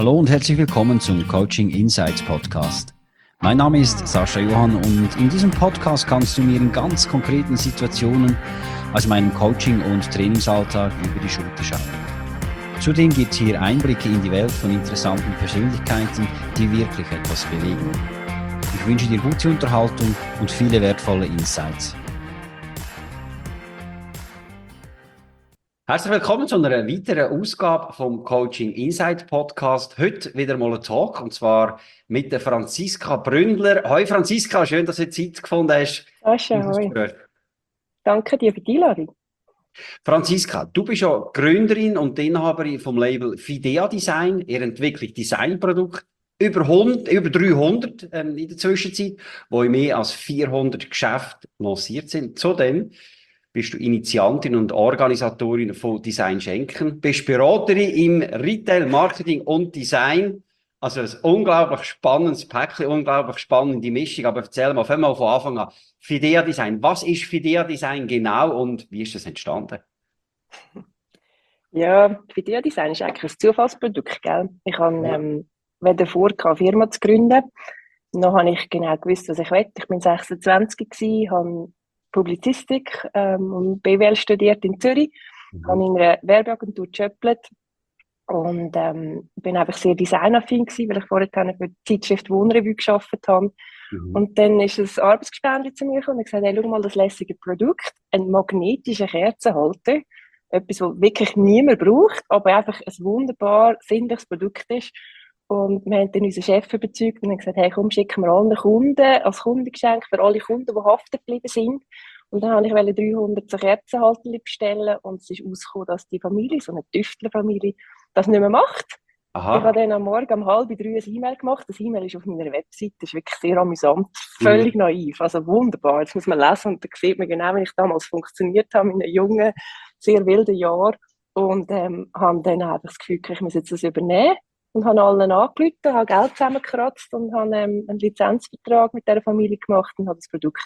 Hallo und herzlich willkommen zum Coaching Insights Podcast. Mein Name ist Sascha Johann und in diesem Podcast kannst du mir in ganz konkreten Situationen aus meinem Coaching- und Trainingsalltag über die Schulter schauen. Zudem gibt es hier Einblicke in die Welt von interessanten Persönlichkeiten, die wirklich etwas bewegen. Ich wünsche dir gute Unterhaltung und viele wertvolle Insights. Herzlich willkommen zu einer weiteren Ausgabe vom Coaching Insight Podcast. Heute wieder mal ein Talk, und zwar mit der Franziska Bründler. Hoi Franziska, schön, dass du Zeit gefunden hast. Sascha, hoi. Danke dir für die Einladung. Franziska, du bist ja Gründerin und Inhaberin vom Label Fidea Design. Ihr entwickelt Designprodukte über 300 in der Zwischenzeit, wo in mehr als 400 Geschäfte lanciert sind. Zudem bist du Initiantin und Organisatorin von Design Schenken, bist Beraterin im Retail, Marketing und Design. Also ein unglaublich spannendes Päckchen, unglaublich spannende Mischung. Aber erzähl mal, fangen wir von Anfang an. Fidea Design. Was ist Fidea Design genau und wie ist das entstanden? Ja, Fidea Design ist eigentlich ein Zufallsprodukt, gell? Ich habe weder vor, eine Firma zu gründen. Noch habe ich genau gewusst, was ich will. Ich bin 26 gewesen, habe Publizistik und BWL studiert in Zürich, habe in einer Werbeagentur gearbeitet und bin einfach sehr designaffin gewesen, weil ich vorher für die Zeitschrift Wohnrevue gearbeitet habe. Und dann ist ein Arbeitsgespendli zu mir gekommen und gesagt, hey, schau mal das lässige Produkt, ein magnetischer Kerzenhalter, etwas, was wirklich niemand braucht, aber einfach ein wunderbar sinnliches Produkt ist. Und wir haben dann unseren Chef überzeugt und haben gesagt, hey, komm, schicken wir allen Kunden als Kundengeschenk für alle Kunden, die haften geblieben sind. Und dann wollte ich 300 so Kerzenhalter bestellen und es ist rausgekommen, dass die Familie, so eine Tüftlerfamilie, das nicht mehr macht. Aha. Ich habe dann am Morgen um 2:30 ein E-Mail gemacht. Das E-Mail ist auf meiner Webseite, das ist wirklich sehr amüsant, völlig naiv, also wunderbar. Jetzt muss man lesen und dann sieht man genau, wie ich damals funktioniert habe, in einem jungen, sehr wilden Jahr. Und habe dann einfach das Gefühl, ich muss jetzt das übernehmen. Und habe allen angerufen, habe Geld zusammengekratzt und habe einen Lizenzvertrag mit dieser Familie gemacht und habe das Produkt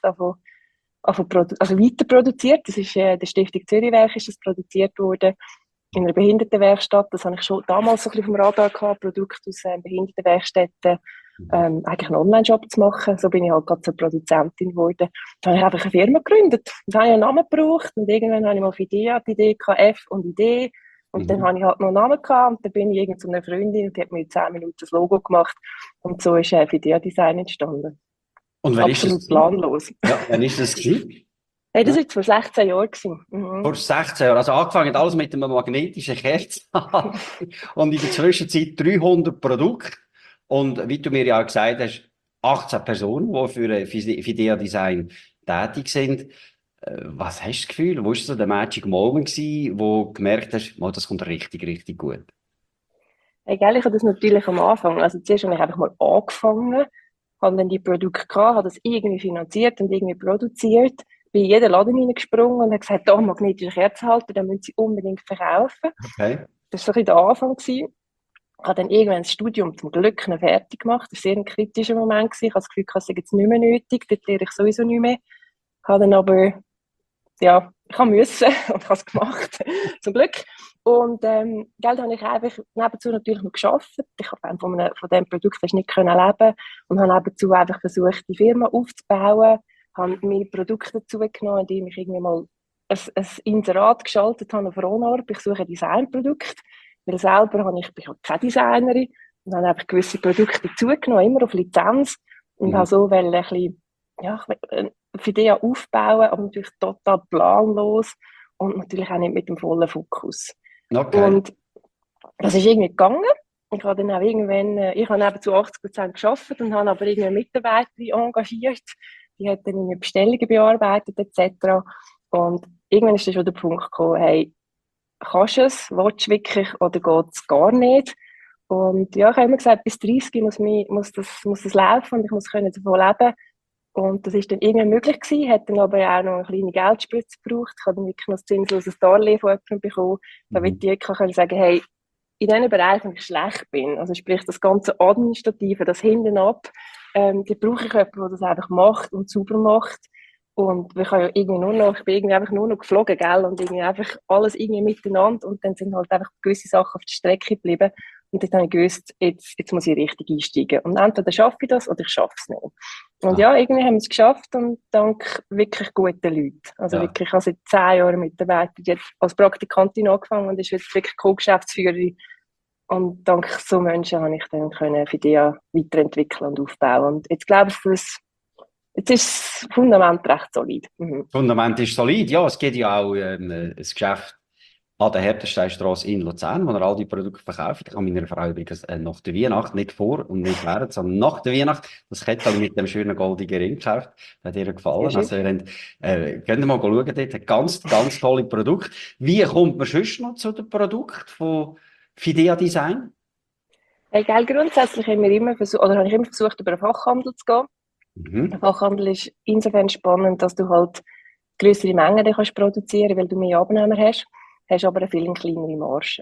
weiter produziert. Das ist der Stiftung Zürichwerk ist das produziert worden in einer Behindertenwerkstatt. Das habe ich schon damals so ein bisschen vom Radar gehabt, Produkte aus Behindertenwerkstätten, eigentlich einen Online-Shop zu machen. So bin ich halt gerade zur Produzentin geworden. Dann habe ich einfach eine Firma gegründet. Dann habe ich einen Namen gebraucht und irgendwann habe ich mal Fidea, die Idee gehabt, F und Idee. Und dann habe ich halt noch einen Namen gehabt und dann bin ich irgend zu einer Freundin und die hat mir in 10 Minuten das Logo gemacht und so ist Fidea Design entstanden. Und wann absolut ist das planlos. Ja, wann ist das gewesen? Hey, das war vor 16 Jahren. Vor 16 Jahren. Also angefangen hat alles mit einem magnetischen Kerzen und in der Zwischenzeit 300 Produkte. Und wie du mir ja gesagt hast, 18 Personen, die für Fidea Design tätig sind. Was hast du das Gefühl? Wo war so der Magic Moment gewesen, wo du gemerkt hast, oh, das kommt richtig, richtig gut? Hey, gell, ich habe das natürlich am Anfang, also zuerst habe ich einfach mal angefangen, habe dann die Produkte gehabt, habe das irgendwie finanziert und irgendwie produziert, bin in jeden Laden reingesprungen und habe gesagt, da magnetische Kerzenhalter, den müssen sie unbedingt verkaufen. Okay. Das war so ein bisschen der Anfang gewesen. Ich habe dann irgendwann das Studium zum Glück noch fertig gemacht. Das war sehr ein kritischer Moment gewesen. Ich habe das Gefühl, das ist jetzt nicht mehr nötig, dort lehre ich sowieso nicht mehr. Ich habe dann aber, ja, ich musste und ich habe es gemacht, zum Glück. Und Geld habe ich einfach nebenzu natürlich noch gearbeitet. Ich habe von diesem Produkt nicht leben und habe nebenzu einfach versucht, die Firma aufzubauen, habe mir Produkte dazu genommen, indem ich irgendwie mal ein Inserat geschaltet habe auf Ronarp. Ich suche ein Designprodukt, weil selber bin ich keine Designerin und habe einfach gewisse Produkte dazugenommen, immer auf Lizenz und habe so ein bisschen, ja, Fidea aufbauen, aber natürlich total planlos und natürlich auch nicht mit dem vollen Fokus. Okay. Und das ist irgendwie gegangen. Ich habe dann auch irgendwann, ich habe eben zu 80% gearbeitet und habe aber irgendeine Mitarbeiterin engagiert. Die hat dann meine Bestellungen bearbeitet etc. Und irgendwann ist dann schon der Punkt gekommen, hey, kannst du es, willst du wirklich oder geht es gar nicht? Und ja, ich habe immer gesagt, bis 30 muss das laufen und ich muss davon leben. Und das ist dann irgendwie möglich gewesen, hat dann aber auch noch eine kleine Geldspritze gebraucht. Ich habe dann wirklich noch ein zinsloses Darlehen von jemandem bekommen, damit ich wirklich sagen hey, in diesen Bereichen, wo ich schlecht bin, also sprich das ganze Administrative, das hinten ab, da brauche ich jemanden, der das einfach macht und sauber macht. Und ich bin irgendwie einfach nur noch geflogen, gell, und irgendwie einfach alles irgendwie miteinander und dann sind halt einfach gewisse Sachen auf der Strecke geblieben. Und Und dann habe ich gewusst, jetzt muss ich richtig einsteigen. Und entweder schaffe ich das oder ich schaffe es nicht. Und ja, irgendwie haben wir es geschafft und dank wirklich guten Leuten. Also wirklich, ich habe seit 10 Jahren Mitarbeiter jetzt als Praktikantin angefangen und ist jetzt wirklich Co-Geschäftsführerin. Und dank so Menschen habe ich dann Fidea weiterentwickeln und aufbauen. Und jetzt glaube ich, jetzt ist das Fundament recht solid. Das Fundament ist solid, ja. Es geht ja auch ein Geschäft an der Hertensteinstrasse in Luzern, wo er all die Produkte verkauft. Ich habe meiner Frau übrigens nach der Weihnacht, nicht vor und nicht während, sondern nach der Weihnacht, das Kettchen mit dem schönen goldigen Ring gekauft. Das hat ihr gefallen. Also, könnt ihr mal schauen, dort ganz, ganz tolle Produkte. Wie kommt man sonst noch zu den Produkten von Fidea Design? Hey, gell, grundsätzlich haben wir immer versucht, oder habe ich immer versucht, über den Fachhandel zu gehen. Der Fachhandel ist insofern spannend, dass du halt größere Mengen kannst produzieren, weil du mehr Abnehmer hast aber eine viel kleinere Marge.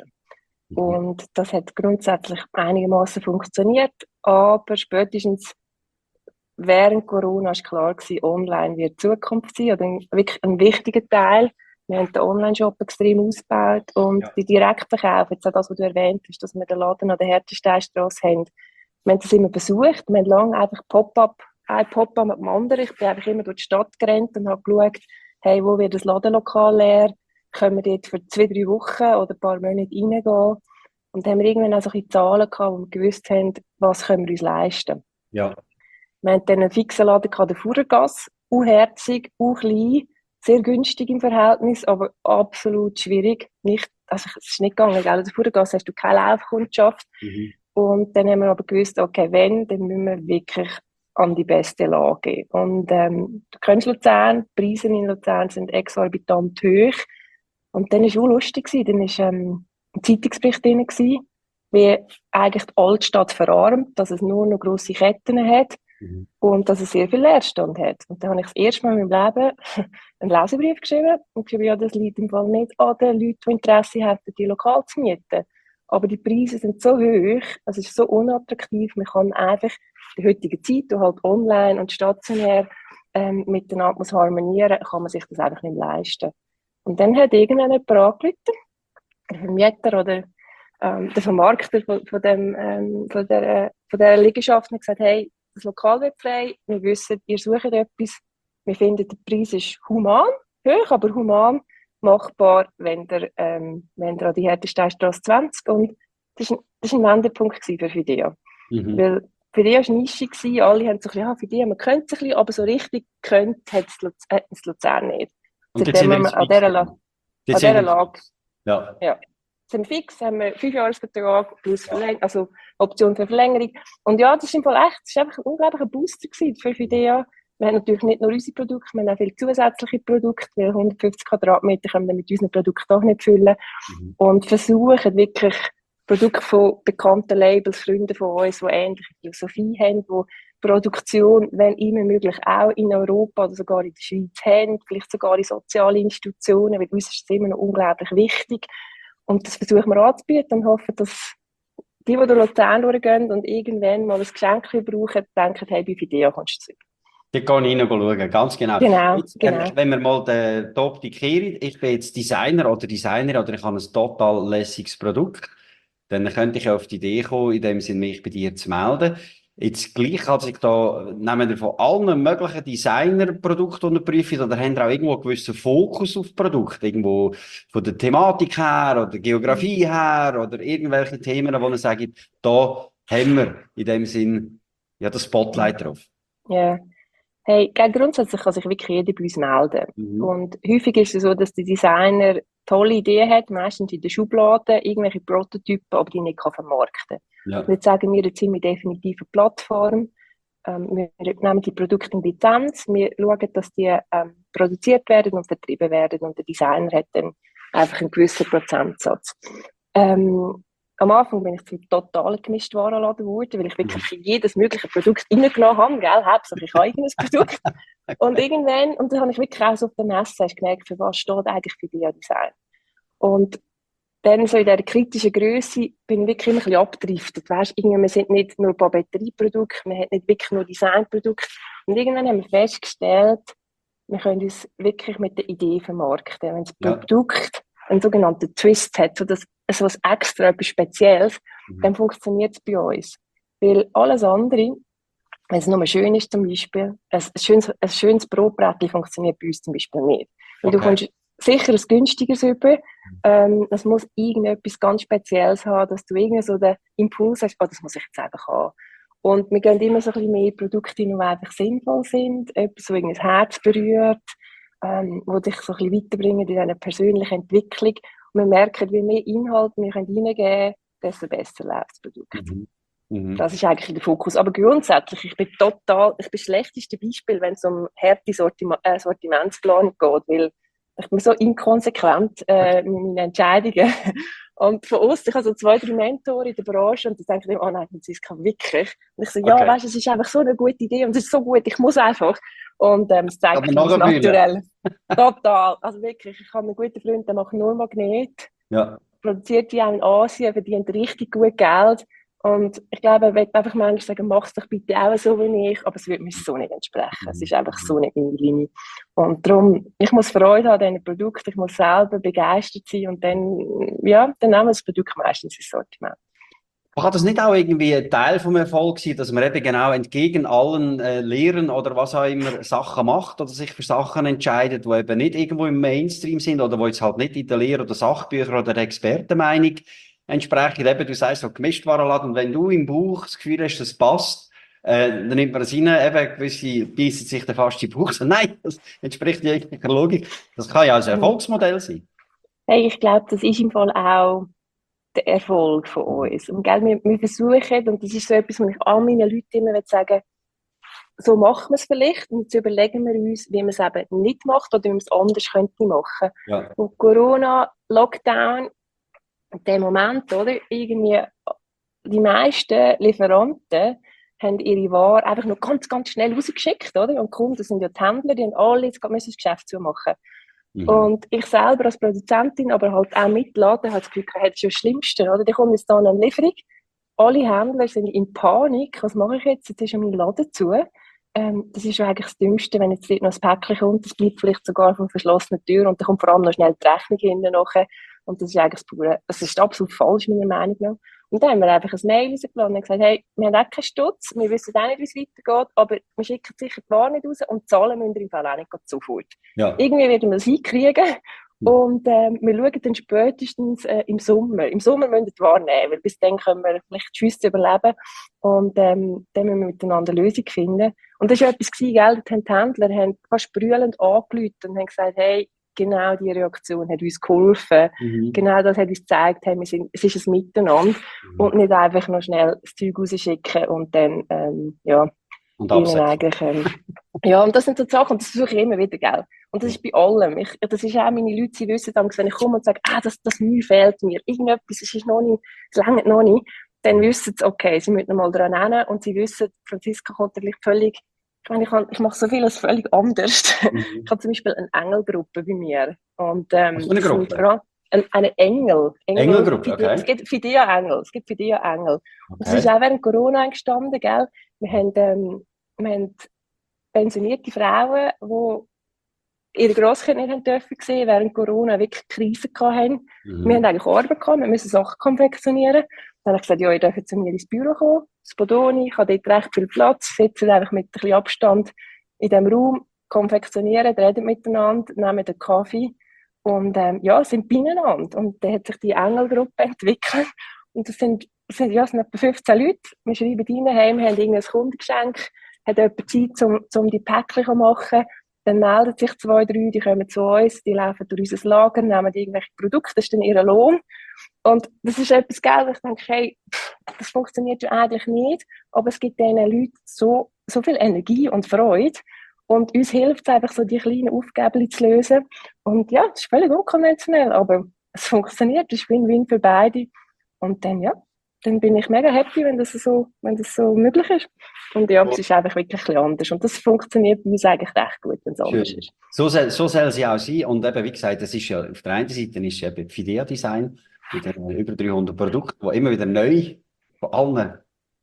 Und das hat grundsätzlich einigermaßen funktioniert, aber spätestens während Corona war klar gewesen, online wird die Zukunft sein, oder wirklich ein wichtiger Teil. Wir haben den Online-Shop extrem ausgebaut und die Direktverkauf, jetzt auch das, was du erwähnt hast, dass wir den Laden an der Hertensteinstrasse haben. Wir haben das immer besucht, wir haben lange einfach ein Pop-up mit dem anderen. Ich bin einfach immer durch die Stadt gerannt und habe geschaut, hey, wo wird das Ladenlokal leer? Können wir dort für 2-3 Wochen oder ein paar Monate reingehen? Und dann haben wir irgendwann auch so ein Zahlen gehabt, wo wir gewusst haben, was können wir uns leisten. Ja. Wir hatten dann einen fixen Laden an der Furergasse, herzig, klein, sehr günstig im Verhältnis, aber absolut schwierig. Also es ist nicht gegangen, gell? An der Furergasse hast du keine Laufkundschaft. Und dann haben wir aber gewusst, okay, wenn, dann müssen wir wirklich an die beste Lage. Und du kennst Luzern, die Preise in Luzern sind exorbitant hoch. Und dann war es auch lustig, dann war ein Zeitungsbericht drin, wie eigentlich die Altstadt verarmt, dass es nur noch grosse Ketten hat und dass es sehr viel Leerstand hat. Und dann habe ich das erste Mal in meinem Leben einen Leserbrief geschrieben und geschrieben, ja, das liegt im Fall nicht an den Leuten, die Interesse haben, die lokal zu mieten. Aber die Preise sind so hoch, es ist so unattraktiv, man kann einfach in der heutigen Zeit, wo halt online und stationär miteinander muss harmonieren, kann man sich das einfach nicht leisten. Und dann hat irgendwann jemand angerufen, der Vermieter oder der Vermarkter von dieser Liegenschaft hat gesagt, hey, das Lokal wird frei, wir wissen, ihr sucht etwas, wir finden, der Preis ist human, hoch, aber human machbar, wenn ihr an die Hertensteinstrasse 20. Und das war ein Wendepunkt für Fidea. Weil Fidea war nischig, alle haben so ein bisschen, Fidea, man könnte es ein bisschen, aber so richtig könnte hat es Luzern nicht. Und jetzt sind wir an dieser Lage. Ja. Sind fix, haben wir 5-Jahres-Vertrag plus also Option für Verlängerung. Und ja, das ist im Fall echt, das war einfach ein unglaublicher Booster für Fidea. Wir haben natürlich nicht nur unsere Produkte, wir haben auch viele zusätzliche Produkte, weil 150 Quadratmeter können wir mit unseren Produkten auch nicht füllen. Und versuchen wirklich Produkte von bekannten Labels, Freunden von uns, die ähnliche Philosophie haben, die Produktion, wenn immer möglich, auch in Europa oder sogar in der Schweiz haben, vielleicht sogar in sozialen Institutionen, weil uns ist es immer noch unglaublich wichtig. Und das versuchen wir anzubieten und hoffen, dass die durch Luzern durchgehen und irgendwann mal ein Geschenk brauchen, denken, hey, bei Fidea kommst du zurück. Dort gehe ich rein schauen, ganz genau. Genau, jetzt, wenn wir mal die Optik kehren, ich bin jetzt Designer oder ich habe ein total lässiges Produkt, dann könnte ich auf die Idee kommen, in dem Sinne mich bei dir zu melden. Jetzt gleich als ich da, nehmen wir von allen möglichen Designer-Produkten unterprüfen, oder haben wir auch irgendwo einen gewissen Fokus auf Produkte, irgendwo von der Thematik her oder Geografie her oder irgendwelche Themen, wo man sagt, da haben wir in dem Sinn ja das Spotlight drauf. Ja. Hey, grundsätzlich kann sich wirklich jeder bei uns melden. Und häufig ist es so, dass der Designer tolle Ideen hat, meistens in der Schublade, irgendwelche Prototypen, aber die nicht vermarkten kann. Ja. Und jetzt sagen wir, jetzt sind wir definitiv eine Plattform. Wir nehmen die Produkte in Lizenz, wir schauen, dass die produziert werden und vertrieben werden und der Designer hat dann einfach einen gewissen Prozentsatz. Am Anfang bin ich zum totalen Gemischtwarenladen geworden, weil ich wirklich jedes mögliche Produkt reingelassen habe, gell? Hauptsache ich habe irgendein Produkt. Und irgendwann, und dann habe ich wirklich auch so auf der Messe gemerkt, für was steht eigentlich Fidea Design. Und dann so in dieser kritischen Grösse bin ich wirklich immer ein bisschen abgedriftet. Weißt, wir sind nicht nur Papeterieprodukte, wir haben nicht wirklich nur Designprodukte. Und irgendwann haben wir festgestellt, wir können uns wirklich mit der Idee vermarkten. Wenn das Produkt einen sogenannten Twist hat, so etwas extra, etwas Spezielles, dann funktioniert es bei uns. Weil alles andere, wenn es nur schön ist zum Beispiel, ein schönes Brotbrettchen funktioniert bei uns zum Beispiel nicht. Weil du kommst sicher ein günstigeres über, das muss irgendetwas ganz Spezielles haben, dass du irgendwie so den Impuls hast, oh, das muss ich jetzt einfach haben. Und wir gehen immer so ein bisschen mehr Produkte, die einfach sinnvoll sind, etwas, das irgendwie das Herz berührt, wo dich so ein bisschen weiterbringen in deiner persönlichen Entwicklung. Und wir merken, je mehr Inhalt wir reingeben können, desto besser läuft das Produkt. Das ist eigentlich der Fokus. Aber grundsätzlich, ich bin das schlechteste Beispiel, wenn es um harte Sortimentsplanung geht, weil ich bin so inkonsequent mit meinen Entscheidungen. Und von uns, ich habe so 2, 3 Mentoren in der Branche und die denken immer, oh nein, Franziska, wirklich? Und ich so, ja, weißt du, es ist einfach so eine gute Idee und es ist so gut, ich muss einfach. Und es zeigt sich das naturell. Total. Also wirklich, ich habe einen guten Freund, der macht nur Magnet, produziert die auch in Asien, verdient richtig gut Geld. Und ich glaube, er will einfach manchmal sagen, mach es doch bitte auch so wie ich, aber es wird mir so nicht entsprechen. Es ist einfach so nicht meine Linie. Und darum, ich muss Freude haben an diesen Produkten, ich muss selber begeistert sein und dann, dann nehmen wir das Produkt meistens ins Sortiment. War das nicht auch irgendwie ein Teil vom Erfolg gewesen, dass man eben genau entgegen allen Lehren oder was auch immer Sachen macht oder sich für Sachen entscheidet, die eben nicht irgendwo im Mainstream sind oder wo jetzt halt nicht in der Lehre oder Sachbücher oder der Expertenmeinung entsprechend, eben, du sagst so Gemischtwarenladen, und wenn du im Buch das Gefühl hast, das passt, dann nimmt man es rein, eben, gewisse beißen sich dann fast in den Bauch, so, nein, das entspricht jeglicher Logik. Das kann ja ein Erfolgsmodell sein. Hey, ich glaube, das ist im Fall auch der Erfolg von uns. Und gell, wir versuchen, und das ist so etwas, was ich all meinen Leuten immer sagen, so machen wir es vielleicht, und jetzt überlegen wir uns, wie man es eben nicht macht oder wie man es anders könnte machen. Ja. Und Corona, Lockdown, der Moment, oder? Irgendwie, die meisten Lieferanten haben ihre Ware einfach noch ganz, ganz schnell rausgeschickt, oder? Und die Kunden sind ja die Händler, die haben alle jetzt gerade das Geschäft zumachen. Und ich selber als Produzentin, aber halt auch mit Laden, habe das Gefühl, das ist ja das Schlimmste, oder? Da kommt jetzt da eine Lieferung, alle Händler sind in Panik, was mache ich jetzt? Jetzt ist ja mein Laden zu. Das ist ja eigentlich das Dümmste, wenn jetzt noch ein Päckchen kommt, das bleibt vielleicht sogar von verschlossenen Tür und dann kommt vor allem noch schnell die Rechnung hinten nachher. Und das ist eigentlich das ist absolut falsch, meiner Meinung nach. Und dann haben wir einfach ein Mail rausgelassen und gesagt, hey, wir haben auch keinen Stutz, wir wissen auch nicht, wie es weitergeht, aber wir schicken sicher die Ware nicht raus und zahlen müssen wir im Fall auch nicht sofort. Ja. Irgendwie werden wir das hinkriegen. Und wir schauen dann spätestens im Sommer. Im Sommer müssen wir die Ware nehmen, weil bis dann können wir vielleicht die Schüsse überleben. Und dann müssen wir miteinander eine Lösung finden. Und das war etwas, gell? Die Händler haben fast brüllend angerufen und haben gesagt, hey, genau diese Reaktion hat uns geholfen. Genau das hat uns gezeigt, hey, es ist ein Miteinander. Und nicht einfach noch schnell das Zeug rausschicken und dann, und ihnen eigentlich, und das sind so die Sachen, und das versuche ich immer wieder, gell. Und das ist bei allem. Das ist auch meine Leute, sie wissen dann, wenn ich komme und sage, das Mühe fehlt mir, irgendetwas, es ist noch nicht, es reicht noch nicht, dann wissen sie, okay, sie müssen noch mal dran nehmen und sie wissen, Franziska kommt vielleicht völlig, ich mache so vieles völlig anders. Ich habe zum Beispiel eine Engelgruppe bei mir. Und, eine Gruppe? Eine Engelgruppe, okay. Es gibt Fidea-Engel. Okay. Und das ist auch während Corona entstanden, gell. Wir haben pensionierte Frauen, die ihre Grosskinder nicht dürfen sehen, während Corona wirklich Krisen hatten. Wir haben eigentlich Arbeit gehabt, wir müssen Sachen konfektionieren. Dann habe ich gesagt, ja, ihr dürft zu mir ins Büro kommen, das Bodoni, ich habe dort recht viel Platz, sitzen einfach mit ein bisschen Abstand in diesem Raum, konfektionieren, reden miteinander, nehmen den Kaffee und sind beieinander. Und dann hat sich die Engelgruppe entwickelt und das sind etwa 15 Leute. Wir schreiben rein, hey, wir haben irgendein Kundengeschenk, hat jemand Zeit, um die Päckchen zu machen. Dann melden sich 2, 3, die kommen zu uns, die laufen durch unser Lager, nehmen irgendwelche Produkte, das ist dann ihr Lohn. Und das ist etwas, gell, wo ich denke, hey, das funktioniert ja eigentlich nicht, aber es gibt diesen Leuten so viel Energie und Freude. Und uns hilft es einfach, so die kleinen Aufgaben zu lösen. Und ja, es ist völlig unkonventionell, aber es funktioniert, es ist Win-Win für beide. Und dann, dann bin ich mega happy, wenn das so möglich ist. Und ja, es ist einfach wirklich ein bisschen anders. Und das funktioniert bei uns eigentlich recht gut, wenn es anders ist. So soll es ja auch sein. Und eben, wie gesagt, das ist ja, auf der einen Seite ist eben Fidea-Design mit über 300 Produkten, die immer wieder neu von allen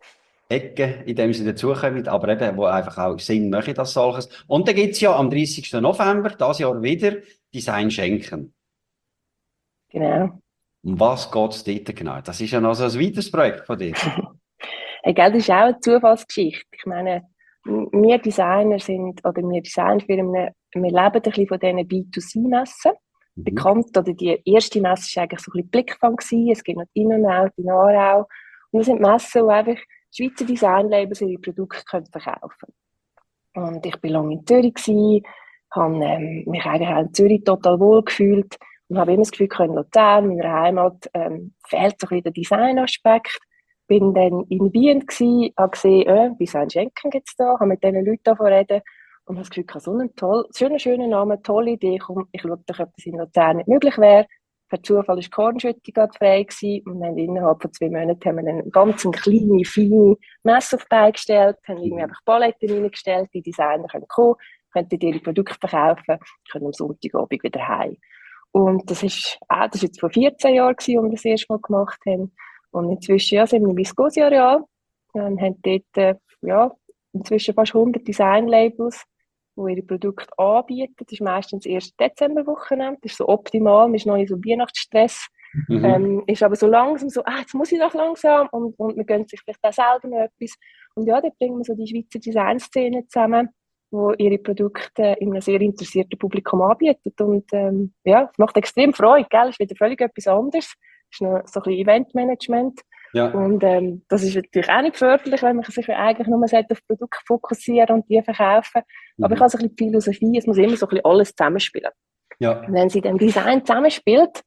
Ecken in dem Sinne dazukommen, aber eben, wo einfach auch Sinn machen, als solches. Und dann gibt es ja am 30. November, dieses Jahr wieder, Design schenken. Genau. Um was geht es dort genau? Das ist ja noch so ein weiteres Projekt von dir. Hey, gell, das ist auch eine Zufallsgeschichte. Ich meine, wir Designer sind, oder wir Designfirmen, wir leben ein bisschen von diesen B2C-Messen. Mhm. Bekannt, oder die erste Messe war eigentlich so ein bisschen Blickfang gewesen. Es gibt noch die Innenau, die Aarau. Und das sind Messen, wo einfach Schweizer Designlabels ihre Produkte verkaufen können. Und ich war lange in Zürich gewesen, habe mich eigentlich auch in Zürich total wohl gefühlt und habe immer das Gefühl, in Luzern, meiner Heimat, fehlt so ein bisschen der Designaspekt. Bin dann in Wien gsi, habe gesehen, Design Schenken gibt's da, habe mit diesen Leuten davon reden und habe das Gefühl, so einen schöner Name, tolle Idee, komm, ich schaue doch, ob das in Luzern nicht möglich wäre. Per Zufall war Kornschütte gerade frei gewesen und dann innerhalb von 2 Monaten haben wir eine ganz kleine, feine Messe auf die Beine gestellt, haben irgendwie einfach Paletten reingestellt, die Designer können kommen, können ihre Produkte verkaufen, können am Sonntagabend wieder heim. Und das ist jetzt vor 14 Jahren gewesen, wo wir das erste Mal gemacht haben. Und inzwischen, ja, sind wir im Viscosi-Areal und haben dort, ja, inzwischen fast 100 Design-Labels, die ihre Produkte anbieten. Das ist meistens das erste Dezemberwochenende. Das ist so optimal. Man ist noch in so Weihnachtsstress. Mhm. Ist aber so langsam so, jetzt muss ich doch langsam. Und man gönnt sich vielleicht auch selber noch etwas. Und ja, dort bringen wir so die Schweizer Designszene zusammen, wo ihre Produkte in einem sehr interessierten Publikum anbieten. Und ja, es macht extrem Freude, gell? Es ist wieder völlig etwas anderes. Es ist noch so ein bisschen Eventmanagement. Ja. Und das ist natürlich auch nicht förderlich, wenn man sich eigentlich nur auf Produkte fokussieren und die verkaufen. Aber ich Mhm. habe so ein bisschen die Philosophie, es muss immer so ein bisschen alles zusammenspielen. Und Ja. wenn sie in dem Design zusammenspielt,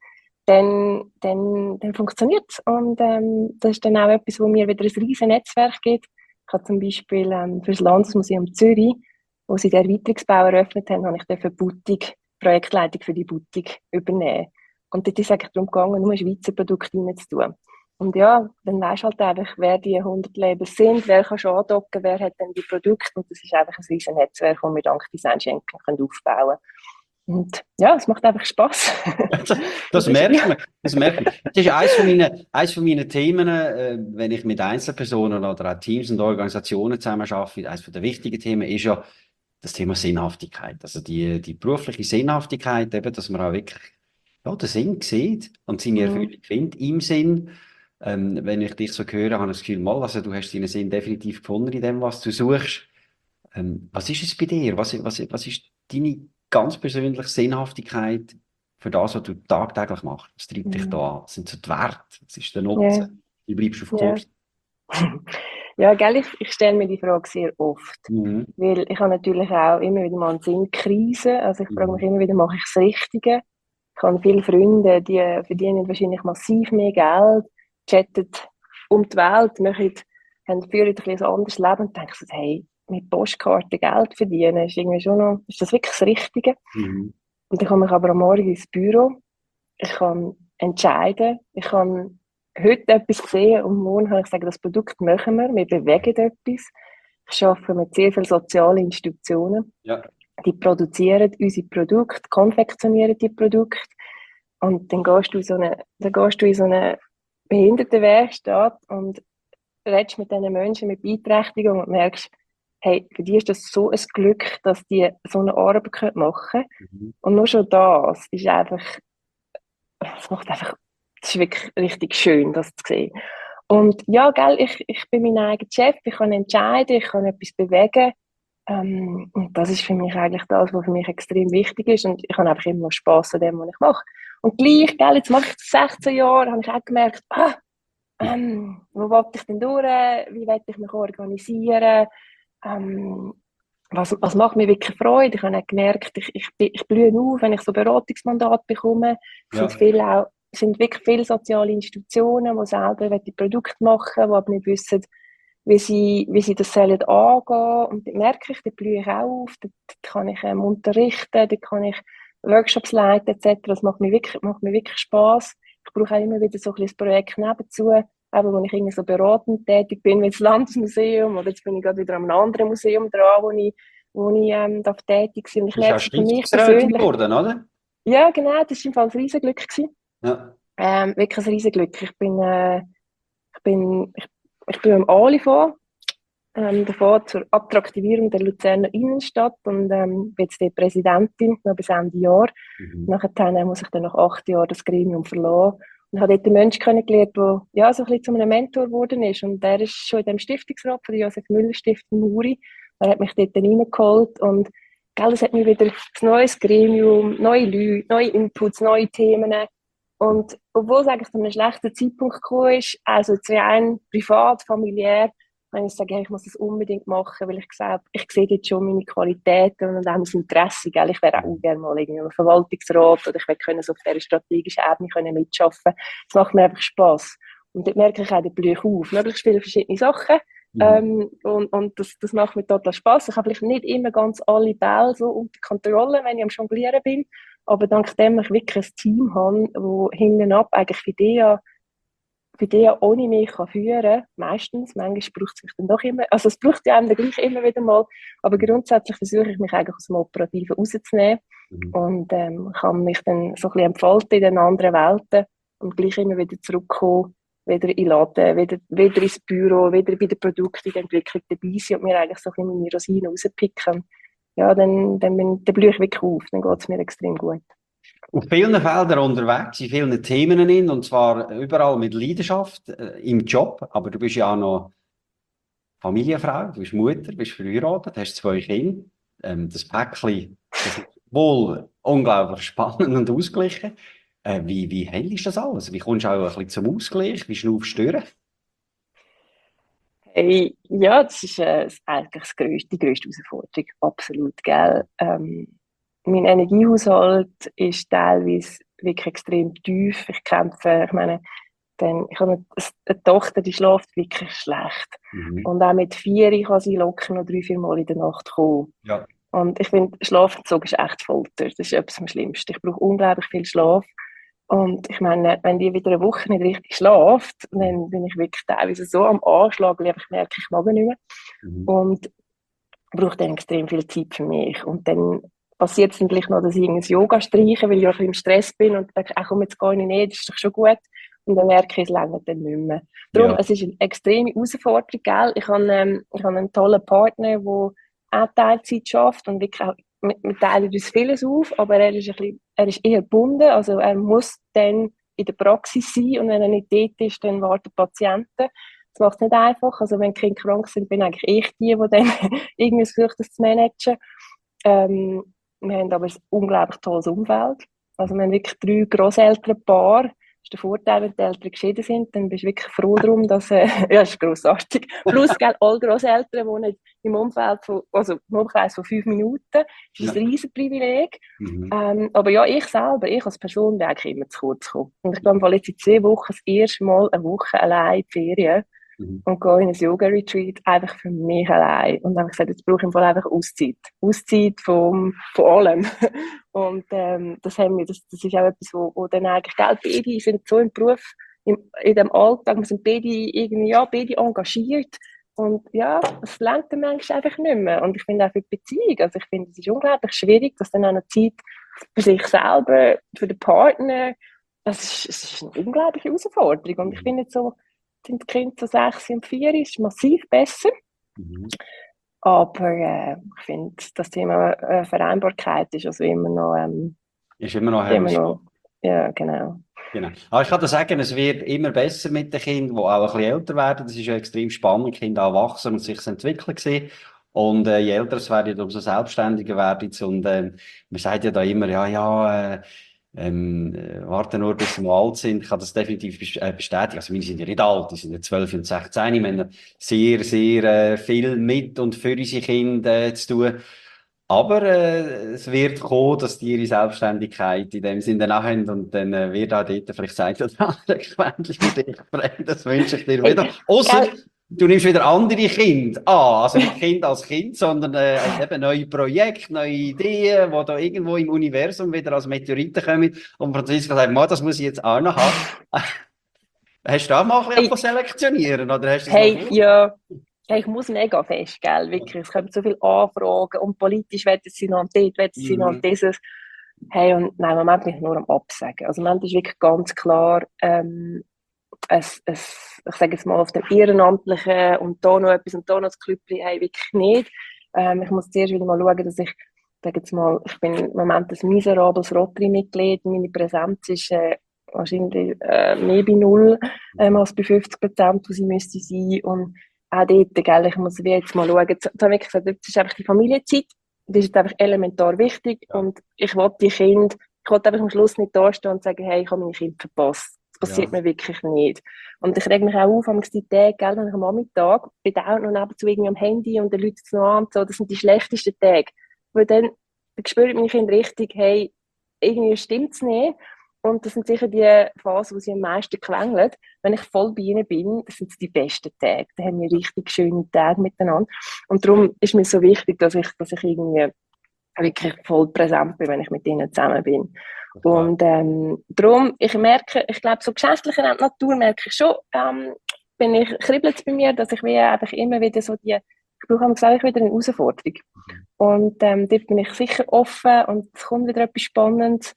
dann funktioniert es. Und das ist dann auch etwas, wo mir wieder ein riesen Netzwerk gibt. Ich habe zum Beispiel für das Landesmuseum Zürich, wo sie den Erweiterungsbau eröffnet haben, habe ich dafür Projektleitung für die Boutique übernehmen. Und dort ist es eigentlich darum gegangen, nur Schweizer Produkte reinzutun. Und ja, dann weisst du halt einfach, wer die 100 Labels sind, wer kann schon andocken, wer hat dann die Produkte. Und das ist einfach ein riesen Netzwerk, das wir dank Design Schenken aufbauen können. Und ja, es macht einfach Spass. Das merkt man. Das merkt man. Das ist eines von meinen Themen, wenn ich mit Einzelpersonen oder auch Teams und Organisationen zusammen arbeite. Eines der wichtigen Themen ist ja das Thema Sinnhaftigkeit. Also die berufliche Sinnhaftigkeit, eben, dass man auch wirklich ja, den Sinn sieht und seine Erfüllung findet im Sinn. Wenn ich dich so höre, habe ich das Gefühl, mal, also du hast deinen Sinn definitiv gefunden in dem, was du suchst. Was ist es bei dir? Was ist deine ganz persönliche Sinnhaftigkeit für das, was du tagtäglich machst? Was treibt dich da an? Was sind so die Werte? Was ist der Nutzen? Ja, Wie bleibst du auf ja. Kurs? Ja, gell, ich stelle mir die Frage sehr oft. Mhm. Weil ich habe natürlich auch immer wieder mal eine Sinnkrise. Also ich frage mich Mhm. immer wieder, mache ich das Richtige? Ich habe viele Freunde, die verdienen wahrscheinlich massiv mehr Geld, chatten um die Welt, führen ein bisschen ein anderes Leben und denken so, hey, mit Postkarten Geld verdienen, ist irgendwie schon noch, ist das wirklich das Richtige? Mhm. Und dann komme ich aber am Morgen ins Büro, ich kann entscheiden, ich kann heute etwas sehen und morgen kann ich sagen, das Produkt machen wir bewegen etwas. Ich arbeite mit sehr vielen sozialen Institutionen. Ja. Die produzieren unsere Produkte, konfektionieren die Produkte. Und dann gehst du in so eine Behindertenwerkstatt und redest mit diesen Menschen mit Beeinträchtigung und merkst, hey, für die ist das so ein Glück, dass die so eine Arbeit machen können. Mhm. Und nur schon das ist einfach, das ist wirklich richtig schön, das zu sehen. Und ja, gell, ich bin mein eigener Chef, ich kann entscheiden, ich kann etwas bewegen. Und das ist für mich eigentlich das, was für mich extrem wichtig ist. Und ich habe einfach immer noch Spass an dem, was ich mache. Und gleich, gell, jetzt mache ich das 16 Jahre, habe ich auch gemerkt, wo will ich denn durch? Wie will ich mich organisieren? Ähm, was macht mir wirklich Freude? Ich habe auch gemerkt, ich blühe auf, wenn ich so Beratungsmandat bekomme. Ja. Es sind wirklich viele soziale Institutionen, die selber die Produkte machen, die aber nicht wissen, wie sie das sollen angehen. Und dort merke ich, dort blühe ich auch auf, dort kann ich unterrichten, dort kann ich Workshops leiten etc. Das macht mir wirklich Spass. Ich brauche auch immer wieder so ein bisschen ein Projekt nebenzu, eben, wo ich irgendwie so beratend tätig bin, wie das Landesmuseum, oder jetzt bin ich gerade wieder an einem anderen Museum dran, wo ich darf tätig sein. Und ich Du bist merke auch so für mich Stiftungsrätin persönlich, geworden, oder? ja genau, das war im Fall ein Riesenglück gewesen. Ja. Wirklich ein Riesenglück. Ich bin, ich, ich bin am Anfang davon zur Attraktivierung der Luzerner Innenstadt und bin jetzt die Präsidentin noch bis Ende Jahr. Mhm. Nachher muss ich dann nach 8 Jahren das Gremium verlassen Und habe dort einen Menschen kennengelernt, der ja, so ein bisschen zu einem Mentor geworden ist. Und der ist schon in dem Stiftungsrat von der Josef Müller Stiftung Muri. Er hat mich dort dann reingeholt und gell, es hat mir wieder ein neues Gremium, neue Leute, neue Inputs, neue Themen. Und obwohl es eigentlich zu einem schlechten Zeitpunkt gekommen ist, also zu rein privat, familiär, habe ich gesagt, ja, ich muss das unbedingt machen, weil ich sehe jetzt schon meine Qualitäten und auch mein Interesse. Gell? Ich wäre auch gerne mal irgendwie im Verwaltungsrat oder ich würde können so auf dieser strategischen Ebene können mitschaffen. Das macht mir einfach Spass. Und dort merke ich auch, da blühe ich auf. Möglichst viele verschiedene Sachen. Und das macht mir total Spass. Ich habe vielleicht nicht immer ganz alle Bälle so unter Kontrolle, wenn ich am Jonglieren bin. Aber dank dem ich wirklich ein Team habe, das hinten ab eigentlich für die ohne mich führen kann, meistens. Manchmal braucht es mich dann doch immer, also es braucht ja einem dann gleich immer wieder mal, aber grundsätzlich versuche ich mich eigentlich aus dem Operativen rauszunehmen und kann mich dann so ein bisschen entfalten in den anderen Welten und gleich immer wieder zurückkommen, wieder in den Laden, wieder ins Büro, wieder bei der Produktentwicklung dabei sein und mir eigentlich so ein bisschen meine Rosinen rauspicken. Ja, dann blühe ich wirklich auf, dann geht es mir extrem gut. Auf vielen Feldern unterwegs, in vielen Themen in, und zwar überall mit Leidenschaft im Job. Aber du bist ja auch noch Familienfrau, du bist Mutter, bist verheiratet, hast 2 Kinder. Das Päckchen, das ist wohl unglaublich spannend und ausgeglichen. Wie handelst du das alles? Wie kommst du auch ein bisschen zum Ausgleich? Wie schnaufst du durch? Hey, ja, das ist eigentlich die grösste Herausforderung, absolut, gell. Mein Energiehaushalt ist teilweise wirklich extrem tief. Ich kämpfe, ich meine, ich habe eine Tochter, die schläft wirklich schlecht. Und auch mit 4 kann sie locker noch 3, 4 Mal in der Nacht kommen. Ja. Und ich finde, Schlafentzug ist echt Folter. Das ist etwas am Schlimmsten. Ich brauche unglaublich viel Schlaf. Und ich meine, wenn die wieder eine Woche nicht richtig schläft, dann bin ich wirklich teilweise so am Anschlag, weil ich merke, ich mag nicht mehr. Und brauche dann extrem viel Zeit für mich. Und dann passiert es dann gleich noch, dass ich ins Yoga streiche, weil ich auch ein bisschen im Stress bin und denke, ach komm, jetzt gehe ich nicht, das ist doch schon gut. Und dann merke ich, es reicht dann nicht mehr. Darum, es ist eine extreme Herausforderung, gell? Ich habe einen tollen Partner, der auch Teilzeit schafft und wirklich auch, wir teilen uns vieles auf, aber er ist eher gebunden, also er muss dann in der Praxis sein und wenn er nicht dort ist, dann warten Patienten. Das macht es nicht einfach, also wenn Kinder krank sind, bin eigentlich ich die dann irgendwie versucht, das zu managen. Wir haben aber ein unglaublich tolles Umfeld, also wir haben wirklich 3 Grosselternpaare. Das ist der Vorteil, wenn die Eltern geschieden sind, dann bist du wirklich froh darum, dass, ja, das ist grossartig. Plus, gell, alle Grosseltern wohnen im Umfeld also im Umkreis von 5 Minuten. Das ist ein riesen Privileg. Aber ja, ich als Person bin eigentlich immer zu kurz gekommen. Und ich bin jetzt in 2 Wochen das erste Mal eine Woche allein in die Ferien und gehe in ein Yoga-Retreat einfach für mich allein. Und dann habe ich gesagt, jetzt brauche ich im Fall einfach Auszeit. Auszeit von allem. Und das ist auch etwas, wo dann eigentlich, gell, beide sind so im Beruf, in dem Alltag, wir sind beide irgendwie, ja, beide engagiert. Und ja, es lenkt dann manchmal einfach nicht mehr. Und ich finde auch für die Beziehung, also ich finde, es ist unglaublich schwierig, dass dann auch noch Zeit für sich selber, für den Partner, es ist eine unglaubliche Herausforderung. Und ich finde jetzt so, sind die Kinder so 6 und 4 ist massiv besser. Aber ich finde, das Thema Vereinbarkeit ist also immer noch... ist immer noch herausfordernd. Ja, genau. Aber ich kann dir sagen, es wird immer besser mit den Kindern, die auch ein bisschen älter werden. Das ist ja extrem spannend, die Kinder auch wachsen und sich entwickeln sehen. Und je älter es werden, umso selbstständiger werden sie. Und man sagt ja da immer, warten nur, bis sie mal alt sind. Ich kann das definitiv bestätigen. Also, wir sind ja nicht alt, die sind ja 12 und 16. Wir haben sehr, sehr viel mit und für unsere Kinder zu tun. Aber es wird kommen, dass die ihre Selbstständigkeit in dem Sinne dann auch haben und dann wird auch dort vielleicht sein oder andere Quäntchen mit dich sprechen. Das wünsche ich dir wieder. Ausser du nimmst wieder andere Kinder an, also nicht Kind als Kind, sondern eben neue Projekte, neue Ideen, die da irgendwo im Universum wieder als Meteoriten kommen. Und Franziska sagt, das muss ich jetzt auch noch haben. Hast du auch mal ein bisschen selektionieren? Oder hast du das ja. Ich muss mega fest, gell, wirklich. Es kommen so viele Anfragen und politisch wollen sie noch und dort wollen sie noch und dieses. Hey, und nein, im Moment bin ich nur am Absagen. Also im Moment ist wirklich ganz klar, ich sage jetzt mal auf dem Ehrenamtlichen und da noch etwas und da noch das Klüppli, hey, wirklich nicht. Ich muss zuerst wieder mal schauen, dass ich bin im Moment ein miserables Rotary-Mitglied. Meine Präsenz ist wahrscheinlich mehr bei 0 als bei 50%, wo sie müsste sein. Und auch dort, gell, ich muss wie jetzt mal schauen, jetzt habe ich gesagt, das ist einfach die Familienzeit, das ist jetzt einfach elementar wichtig und ich will einfach am Schluss nicht dastehen und sagen, hey, ich habe meine Kinder verpasst. Das passiert mir wirklich nicht. Und ich rege mich auch auf, die Tage, gell, wenn ich am Nachmittag bin auch noch nebenzu irgendwie am Handy und dann läutet es noch an, so, das sind die schlechtesten Tage. Weil dann spüren meine Kinder richtig, hey, irgendwie stimmt es nicht. Und das sind sicher die Phasen, wo sie am meisten quengeln. Wenn ich voll bei ihnen bin, das sind die besten Tage. Da haben wir richtig schöne Tage miteinander. Und darum ist mir so wichtig, dass ich irgendwie wirklich voll präsent bin, wenn ich mit ihnen zusammen bin. Und darum, ich glaube, so geschäftlicher Natur merke ich schon, kribbelt es bei mir, dass ich einfach immer wieder so ich brauche auch wieder eine Herausforderung. Und dort bin ich sicher offen und es kommt wieder etwas Spannendes.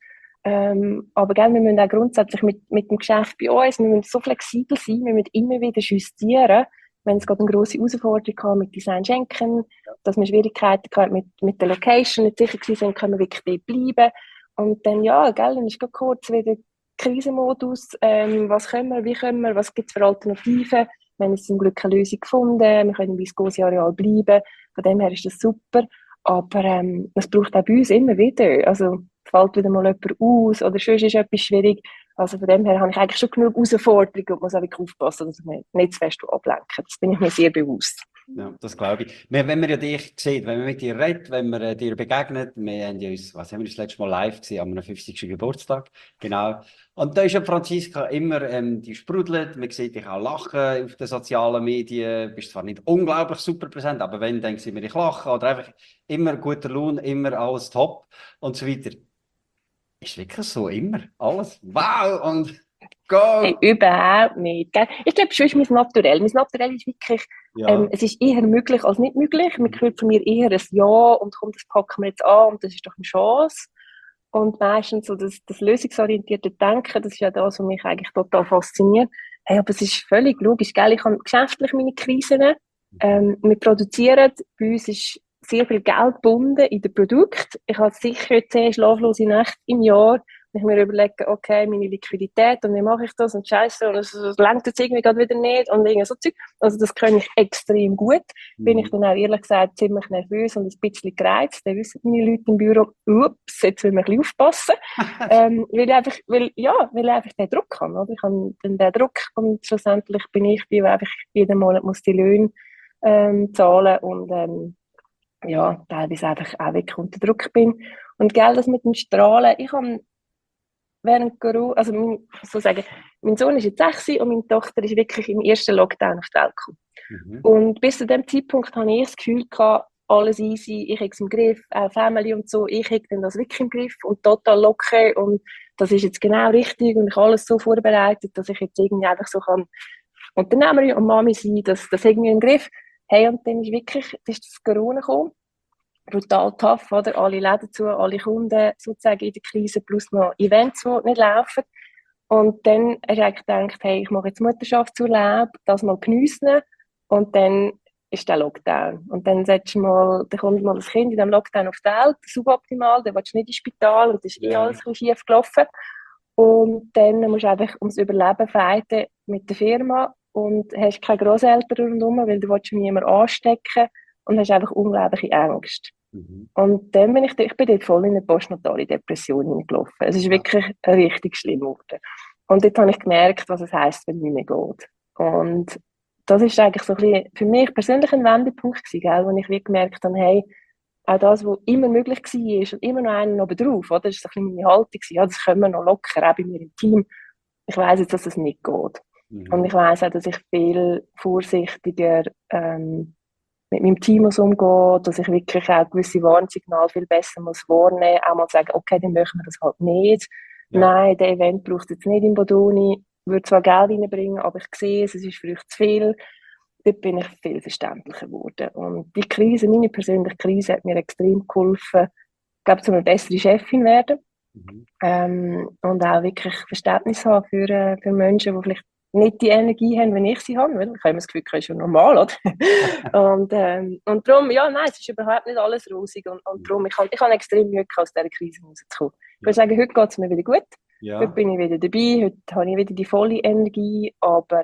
Aber wir müssen auch grundsätzlich mit dem Geschäft bei uns, wir müssen so flexibel sein, wir müssen immer wieder justieren, wenn es gerade eine grosse Herausforderung kam mit Design Schenken, dass wir Schwierigkeiten hatten mit der Location, nicht sicher sind, können wir wirklich dort bleiben. Und dann, dann ist kurz wieder Krisenmodus, was können wir, wie können wir, was gibt es für Alternativen? Wir haben zum Glück eine Lösung gefunden, wir können im Viscosi-Areal bleiben, von dem her ist das super. Aber es braucht auch bei uns immer wieder, also fällt wieder mal jemand aus oder sonst ist etwas schwierig. Also von dem her habe ich eigentlich schon genug Herausforderungen und muss auch wirklich aufpassen, dass ich mich nicht zu fest ablenke. Das bin ich mir sehr bewusst. Ja, das glaube ich. Wenn man ja dich sieht, wenn man mit dir redet, wenn man dir begegnet, wir haben ja uns, was haben wir das letzte Mal live gesehen, an meinem 50. Geburtstag, genau. Und da ist ja Franziska immer, die sprudelt, man sieht dich auch lachen auf den sozialen Medien, bist zwar nicht unglaublich super präsent, aber wenn, dann sieht man dich lachen oder einfach immer guter Lohn, immer alles top und so weiter. Ist wirklich so, immer, alles, wow und go! Hey, überhaupt nicht. Gell? Ich glaube, schon ist mein Naturell. Mein Naturell ist wirklich, es ist eher möglich als nicht möglich. Man hört von mir eher ein Ja und kommt, das packen wir jetzt an und das ist doch eine Chance. Und meistens so das lösungsorientierte Denken, das ist ja das, was mich eigentlich total fasziniert. Hey, aber es ist völlig logisch, gell? Ich habe geschäftlich meine Krisen. Wir produzieren, bei uns ist sehr viel Geld gebunden in den Produkten. Ich habe sicher 10 schlaflose Nächte im Jahr. Ich mir überlege, okay, meine Liquidität und wie mache ich das und Scheiße und es langt jetzt irgendwie gerade wieder nicht und irgendwie so Zeug. Also das kann ich extrem gut. Bin ich dann auch ehrlich gesagt ziemlich nervös und ein bisschen gereizt. Dann wissen meine Leute im Büro, ups, jetzt müssen wir ein bisschen aufpassen. Weil ich einfach den Druck habe. Oder? Ich habe dann den Druck und schlussendlich bin ich die, die einfach jeden Monat muss die Löhne zahlen und teilweise einfach auch wirklich unter Druck bin. Und gell, das mit dem Strahlen, ich habe während Corona, also mein Sohn ist jetzt 6 und meine Tochter ist wirklich im ersten Lockdown auf die Welt gekommen. Und bis zu dem Zeitpunkt hatte ich das Gefühl gehabt, alles easy, ich habe es im Griff, auch Family und so, ich habe dann das wirklich im Griff und total locker und das ist jetzt genau richtig und ich habe alles so vorbereitet, dass ich jetzt irgendwie einfach so kann Unternehmerin und Mami sein, das irgendwie im Griff. Hey, und dann ist das Corona gekommen. Brutal tough, oder? Alle Läden zu, alle Kunden sozusagen in der Krise, plus noch Events, die nicht laufen. Und dann hast du eigentlich gedacht, hey, ich mache jetzt Mutterschaftsurlaub, das mal geniessen. Und dann ist der Lockdown. Und dann kommt mal das Kind in diesem Lockdown auf die Welt, suboptimal, dann willst du nicht ins Spital und das ist alles ein bisschen schief gelaufen. Und dann musst du einfach ums Überleben fighten mit der Firma und hast keine Grosseltern rundherum, weil du willst niemanden anstecken und hast einfach unglaubliche Angst. Und dann bin ich dort voll in eine postnatale Depression hineingelaufen. Es ist wirklich richtig schlimm geworden. Und dort habe ich gemerkt, was es heisst, wenn es nicht mehr geht. Und das ist eigentlich so ein bisschen für mich persönlich ein Wendepunkt gewesen, gell, wo ich gemerkt habe, hey, auch das, was immer möglich war und immer noch einen oben drauf, oder? Das war so ein bisschen meine Haltung, ja, das können wir noch locker, auch bei mir im Team. Ich weiss jetzt, dass es nicht geht. Und ich weiss auch, dass ich viel vorsichtiger mit meinem Team umgehe, dass ich wirklich auch gewisse Warnsignale viel besser muss wahrnehmen, auch mal sagen, okay, dann möchten wir das halt nicht. Ja. Nein, der Event braucht es jetzt nicht in Bodoni, würde zwar Geld reinbringen, aber ich sehe es ist für euch zu viel. Dort bin ich viel verständlicher geworden. Und die Krise, meine persönliche Krise, hat mir extrem geholfen, ich glaube, zu einer besseren Chefin werden. Und auch wirklich Verständnis haben für Menschen, die vielleicht nicht die Energie haben, wenn ich sie habe. Weil ich habe das Gefühl, das ist schon normal, oder? und darum, es ist überhaupt nicht alles rosig. Und darum, ich habe extrem Mühe gehabt, aus dieser Krise rauszukommen. Ich würde sagen, heute geht es mir wieder gut. Ja. Heute bin ich wieder dabei, heute habe ich wieder die volle Energie, aber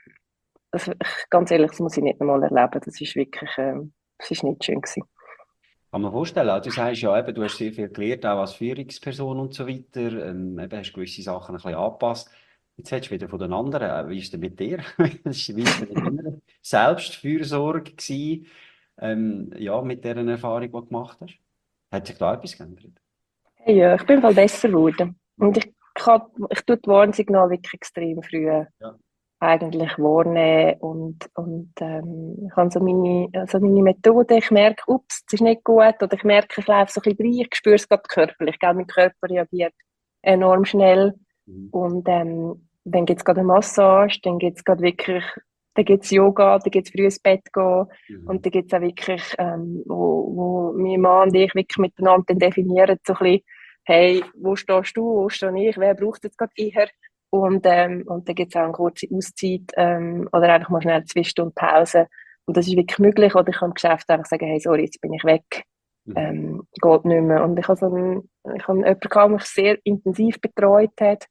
ganz ehrlich, das muss ich nicht nochmal erleben. Das ist wirklich, das ist nicht schön gewesen. Kann man vorstellen. Also, du sagst ja eben, du hast sehr viel gelernt, auch als Führungsperson und so weiter. Eben hast gewisse Sachen ein bisschen angepasst. Jetzt hättest du wieder von den anderen. Wie ist denn mit dir? Wie ist denn mit deiner Selbstfürsorge gewesen, ja, mit dieser Erfahrung, die du gemacht hast? Hat sich da etwas geändert? Hey, ja, ich bin voll besser geworden. Und Mhm. ich tue die Warnsignale wirklich extrem früh Ja. eigentlich wahrnehmen ich habe so meine Methode. Ich merke, ups, es ist nicht gut, oder ich merke, ich laufe so ein bisschen rein, ich spüre es gerade körperlich, gell? Mein Körper reagiert enorm schnell Mhm. und dann gibt es gerade eine Massage, dann gibt es gerade wirklich, dann gibt es Yoga, dann gibt es früh ins Bett gehen Mhm. und dann gibt es auch wirklich, wo mein Mann und ich wirklich miteinander dann definieren, so ein bisschen, hey, wo stehst du, wo stehe ich, wer braucht jetzt gerade eher? Und dann gibt es auch eine kurze Auszeit oder einfach mal schnell eine 2 Stunden Pause. Und das ist wirklich möglich. Oder ich kann im Geschäft einfach sagen, hey, sorry, jetzt bin ich weg. Mhm. Geht nicht mehr. Und ich habe jemanden gehabt, der mich sehr intensiv betreut hat.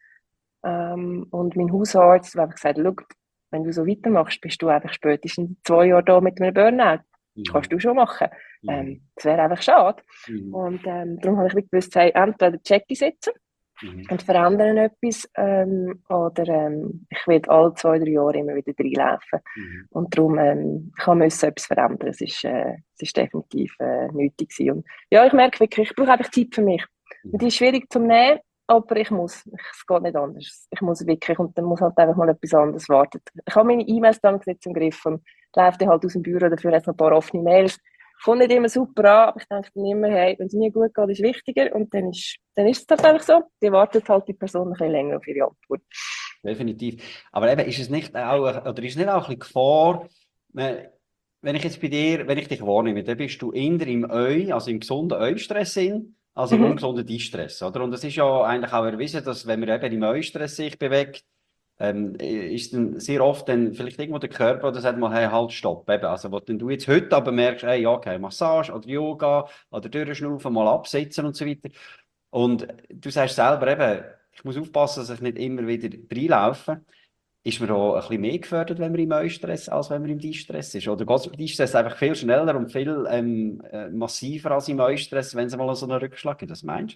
Und mein Hausarzt hat einfach gesagt, schau, wenn du so weitermachst, bist du einfach spätestens in 2 Jahren da mit einem Burnout. Das Mhm. kannst du schon machen. Mhm. Das wäre einfach schade. Mhm. Und darum habe ich wirklich gewusst, hey, entweder check ich jetzt Mhm. und verändern etwas oder ich will alle 2, 3 Jahre immer wieder reinlaufen. Mhm. Und darum kann man etwas verändern. Es ist definitiv nötig gewesen. Und ja, ich merke wirklich, ich brauche einfach Zeit für mich. Und die Mhm. ist schwierig zu nehmen, aber ich muss. Es geht nicht anders. Ich muss wirklich und dann muss halt einfach mal etwas anderes warten. Ich habe meine E-Mails dann gesetzt im Griff und laufe halt aus dem Büro, dafür hat es noch ein paar offene Mails. Kommt nicht immer super an, aber ich denke dann immer, hey, wenn es mir gut geht, ist wichtiger. Und dann ist es halt einfach so. Die wartet halt die Person ein bisschen länger auf ihre Antwort. Definitiv. Aber eben, ist es nicht auch, oder ist es nicht auch ein bisschen Gefahr, äh, wenn ich jetzt bei dir, wenn ich dich wahrnehme, dann bist du eher im also im gesunden Eustress als im Mhm. ungesunden Distress, oder? Und es ist ja eigentlich auch erwiesen, dass wenn man eben im Eustress sich bewegt, ist dann sehr oft dann vielleicht irgendwo der Körper, der sagt mal, hey, halt, stopp. Eben. Also, wo dann du jetzt heute aber merkst, hey, ja, okay, Massage oder Yoga oder durchschnaufen, mal absitzen und so weiter. Und du sagst selber eben, ich muss aufpassen, dass ich nicht immer wieder reinlaufe. Ist man da ein bisschen mehr gefördert, wenn man im Eustress, als wenn man im Distress ist? Oder geht es im Distress einfach viel schneller und viel massiver als im Eustress, wenn es mal so einen Rückschlag gibt? Das meinst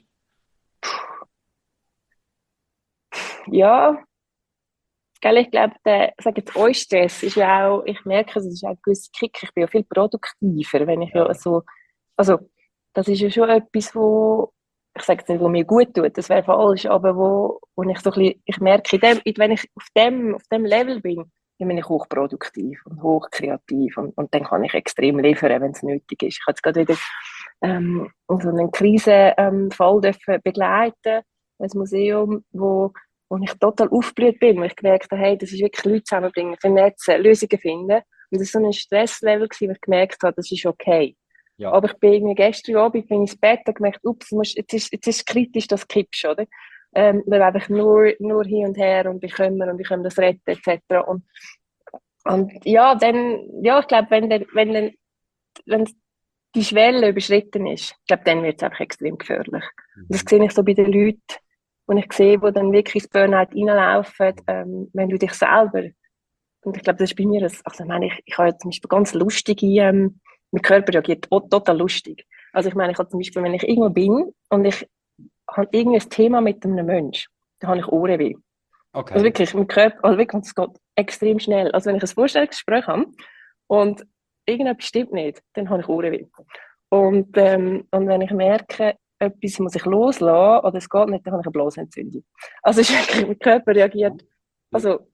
Ja, gell, ich glaube, der, sag jetzt, Eustress ist ja auch, ich merke, es ist auch ein gewisser Kick. Ich bin ja viel produktiver, wenn ich du? ja Ja. so, also, das ist ja schon etwas, wo, ich sage jetzt nicht, wo mir gut tut, das wäre falsch, aber wo ich so ein bisschen, ich merke, wenn ich auf dem Level bin, dann bin ich hochproduktiv und hochkreativ und dann kann ich extrem liefern, wenn es nötig ist. Ich habe jetzt gerade wieder so einen Krisenfall dürfen begleiten, ein Museum, wo ich total aufgeblüht bin, wo ich gemerkt habe, hey, das ist wirklich Leute zusammenbringen, vernetzen, Lösungen finden. Und das war so ein Stresslevel, wo ich gemerkt habe, das ist okay. Ja. Aber ich bin irgendwie gestern Abend bin ich ins Bett und gemerkt, ups, jetzt ist kritisch, das kippst, oder? Weil einfach nur hin und her und wir können das retten, etc. Und ja, ja, ich glaube, wenn die Schwelle überschritten ist, ich glaube, dann wird es einfach extrem gefährlich. Und das Mhm. sehe ich so bei den Leuten, die ich sehe, die dann wirklich ins Burnout reinlaufen, wenn du dich selber, und ich glaube, das ist bei mir, also ich meine, ich habe zum Beispiel ganz lustige, mein Körper reagiert total lustig. Also ich meine, ich habe zum Beispiel, wenn ich irgendwo bin und ich habe irgendein Thema mit einem Menschen, dann habe ich Ohrenweh. Also Okay. wirklich, mein Körper, also wirklich, es geht extrem schnell. Also wenn ich ein Vorstellungsgespräch habe und irgendetwas stimmt nicht, dann habe ich Ohrenweh. Und wenn ich merke, etwas muss ich loslassen oder es geht nicht, dann habe ich eine Blasenentzündung. Also es ist wirklich, mein Körper reagiert, Ja. also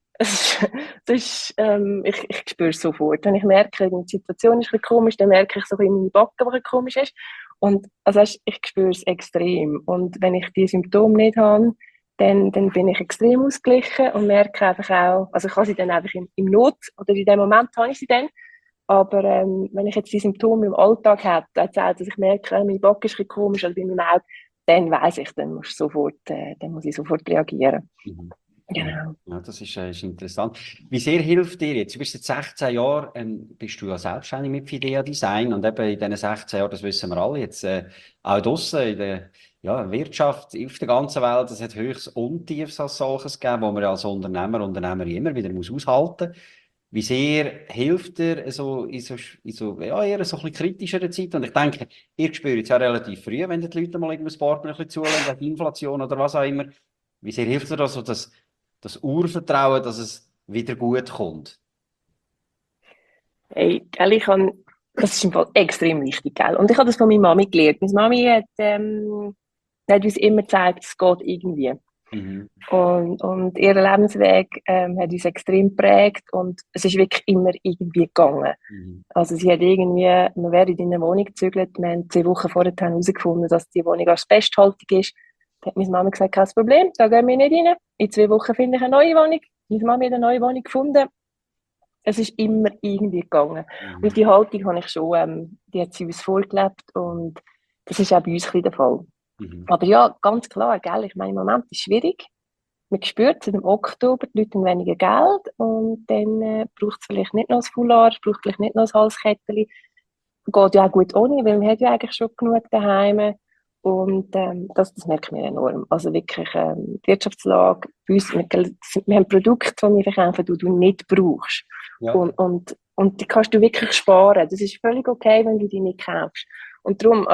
ich spüre es sofort. Wenn ich merke, die Situation ist ein bisschen komisch, dann merke ich so in meine Backe, die ein bisschen komisch ist. Und also ich spüre es extrem. Und wenn ich die Symptome nicht habe, dann bin ich extrem ausgeglichen und merke einfach auch, also ich habe sie dann einfach im Not oder in dem Moment habe ich sie dann, aber wenn ich jetzt die Symptome im Alltag habe, dass ich merke, meine Backe ist ein bisschen komisch oder bei meinem Auge, dann weiss ich, dann muss ich sofort reagieren. Mhm. Ja, Genau. ja, das ist interessant. Wie sehr hilft dir jetzt? Du bist jetzt 16 Jahre, bist du ja selbstständig mit Fidea Design und eben in diesen 16 Jahren, das wissen wir alle, jetzt auch draussen ja, Wirtschaft auf der ganzen Welt, es hat Höchst und Tiefs als solches gegeben, wo man als Unternehmer, Unternehmerin immer wieder muss aushalten muss. Wie sehr hilft er so ja, eher so ein bisschen kritischeren Zeiten? Und ich denke, ihr spürt es ja relativ früh, wenn die Leute mal irgendwas Partner ein bisschen zulassen, wegen Inflation oder was auch immer. Wie sehr hilft er so das Urvertrauen, dass es wieder gut kommt? Hey, gell, das ist im Fall extrem wichtig, gell? Und ich habe das von meiner Mami gelernt. Meine Mami hat uns immer gezeigt, es geht irgendwie. Mhm. Und ihr Lebensweg hat uns extrem geprägt und es ist wirklich immer irgendwie gegangen. Mhm. Also sie hat irgendwie, wir wären in eine Wohnung gezügelt, wir haben 2 Wochen vorher herausgefunden, dass die Wohnung asbesthaltig ist. Da hat meine Mama gesagt, kein Problem, da gehen wir nicht rein. In 2 Wochen finde ich eine neue Wohnung. Meine Mama hat eine neue Wohnung gefunden. Es ist immer irgendwie gegangen. Und Mhm. die Haltung habe ich schon, die hat sie uns vorgelebt und das ist auch bei uns ein bisschen der Fall. Mhm. Aber ja, ganz klar, gell, ich meine, im Moment ist es schwierig. Man spürt seit dem Oktober, die Leute haben weniger Geld und dann braucht es vielleicht nicht noch ein Foulard, es braucht vielleicht nicht noch ein Halskettchen. Geht ja auch gut ohne, weil man hat ja eigentlich schon genug daheim. Und das merken wir enorm. Also wirklich, die Wirtschaftslage, bei uns, wir haben Produkte, die wir verkaufen, die du nicht brauchst. Ja. Und die kannst du wirklich sparen. Das ist völlig okay, wenn du die nicht kaufst. Und darum,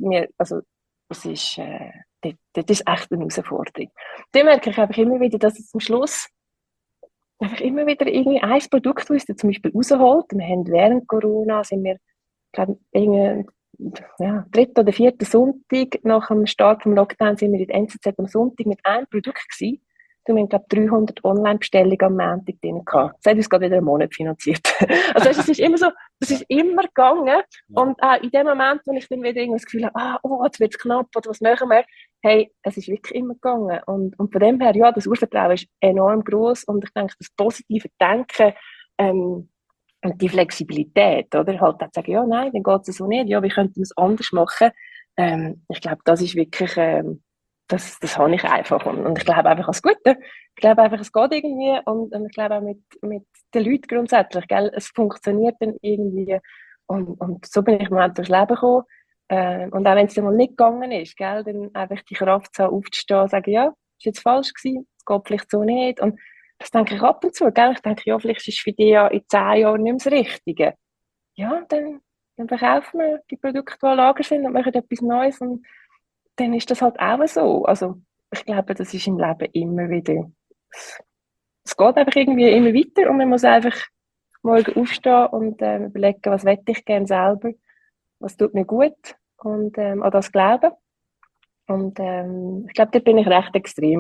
das ist, das ist echt eine Herausforderung. Dann merke ich einfach immer wieder, dass es zum Schluss einfach immer wieder irgendwie ein Produkt, das uns zum Beispiel rausholt. Wir haben während Corona, sind wir, glaube ich, ja, 3. oder 4. Sonntag nach dem Start vom Lockdown sind wir in der NZZ am Sonntag mit einem Produkt gewesen. Wir haben, glaube ich, 300 Online-Bestellungen am Montag drin gehabt. Das hat uns gerade wieder einen Monat finanziert. Also es ist immer so, das ist immer gegangen. Und auch in dem Moment, wo ich dann wieder das Gefühl habe, jetzt wird es knapp, oder was machen wir? Hey, es ist wirklich immer gegangen. Und von dem her, ja, das Urvertrauen ist enorm groß. Und ich denke, das positive Denken, und die Flexibilität, oder? Halt auch sagen, ja, nein, dann geht es so nicht. Ja, wie könnten wir es anders machen? Ich glaube, das ist wirklich, das habe ich einfach. Und ich glaube einfach als Gute. Ich glaube einfach, es geht irgendwie. Und ich glaube auch mit den Leuten grundsätzlich, gell? Es funktioniert dann irgendwie. Und so bin ich im Moment durchs Leben gekommen. Und auch wenn es dann mal nicht gegangen ist, gell? Dann einfach die Kraft zu haben, aufzustehen und sagen, ja, ist jetzt falsch gewesen, es geht vielleicht so nicht. Und das denke ich ab und zu, gell? Ich denke, ja, vielleicht ist es für dich ja in 10 Jahren nicht mehr das Richtige. Ja, dann verkaufen wir die Produkte, die an Lager sind und machen etwas Neues und dann ist das halt auch so. Also, ich glaube, das ist im Leben immer wieder, es geht einfach irgendwie immer weiter und man muss einfach morgen aufstehen und überlegen, was möchte ich gerne selber, was tut mir gut und an das glauben. Und ich glaube, da bin ich recht extrem.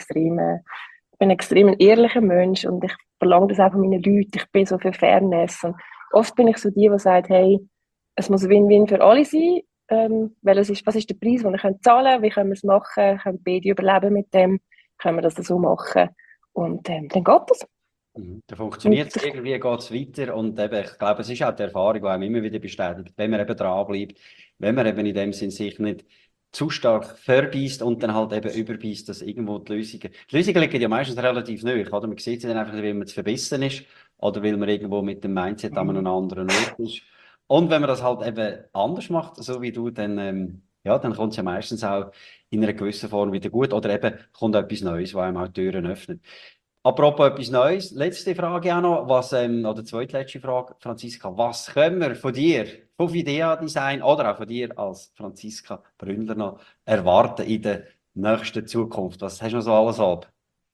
Ich bin extrem ein ehrlicher Mensch und ich verlange das auch von meinen Leuten. Ich bin so für Fairness. Und oft bin ich so die sagt, hey, es muss Win-Win für alle sein. Weil was ist der Preis, den wir zahlen können? Wie können wir es machen? Können beide überleben mit dem? Können wir das so machen? Und dann geht das. Da funktioniert es, irgendwie geht es weiter und eben, ich glaube, es ist auch die Erfahrung, die einem immer wieder bestätigt, wenn man eben dranbleibt, wenn man eben in dem Sinn sich nicht zu stark verbeißt und dann halt eben überbeißt, dass irgendwo die Lösungen liegen ja meistens relativ nahe, oder? Man sieht sie dann einfach, weil man zu verbissen ist oder weil man irgendwo mit dem Mindset an einem anderen Ort ist. Und wenn man das halt eben anders macht, so wie du, dann, ja, dann kommt es ja meistens auch in einer gewissen Form wieder gut oder eben kommt etwas Neues, was einem auch die Türen öffnet. Apropos etwas Neues, letzte Frage auch noch, oder zweitletzte Frage, Franziska, was können wir von dir, von Fidea Design oder auch von dir als Franziska Bründler noch erwarten in der nächsten Zukunft? Was hast du noch so alles ab?